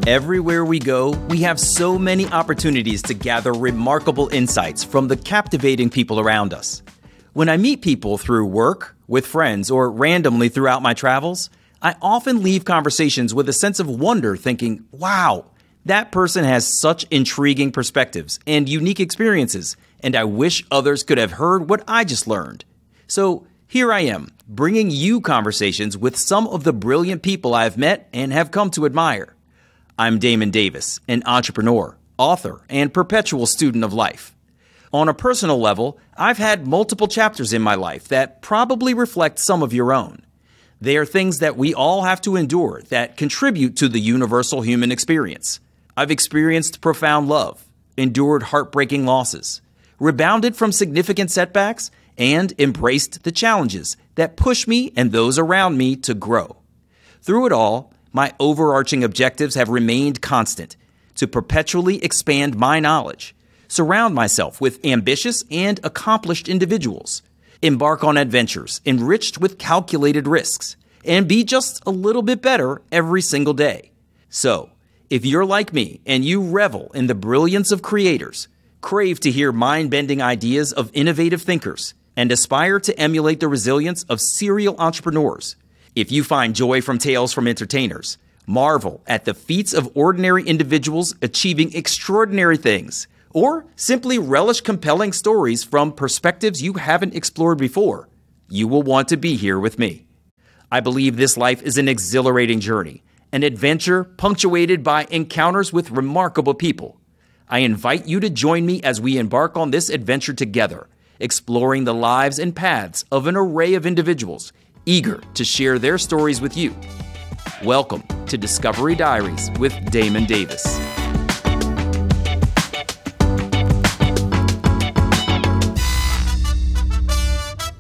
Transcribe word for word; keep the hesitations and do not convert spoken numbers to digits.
Everywhere we go, we have so many opportunities to gather remarkable insights from the captivating people around us. When I meet people through work, with friends, or randomly throughout my travels, I often leave conversations with a sense of wonder, thinking, wow, that person has such intriguing perspectives and unique experiences, and I wish others could have heard what I just learned. So here I am, bringing you conversations with some of the brilliant people I've met and have come to admire. I'm Damon Davis, an entrepreneur, author, and perpetual student of life. On a personal level, I've had multiple chapters in my life that probably reflect some of your own. They are things that we all have to endure that contribute to the universal human experience. I've experienced profound love, endured heartbreaking losses, rebounded from significant setbacks, and embraced the challenges that push me and those around me to grow. Through it all, my overarching objectives have remained constant: to perpetually expand my knowledge, surround myself with ambitious and accomplished individuals, embark on adventures enriched with calculated risks, and be just a little bit better every single day. So, if you're like me and you revel in the brilliance of creators, crave to hear mind-bending ideas of innovative thinkers, and aspire to emulate the resilience of serial entrepreneurs, if you find joy from tales from entertainers, marvel at the feats of ordinary individuals achieving extraordinary things, or simply relish compelling stories from perspectives you haven't explored before, you will want to be here with me. I believe this life is an exhilarating journey, an adventure punctuated by encounters with remarkable people. I invite you to join me as we embark on this adventure together, exploring the lives and paths of an array of individuals eager to share their stories with you. Welcome to Discovery Diaries with Damon Davis.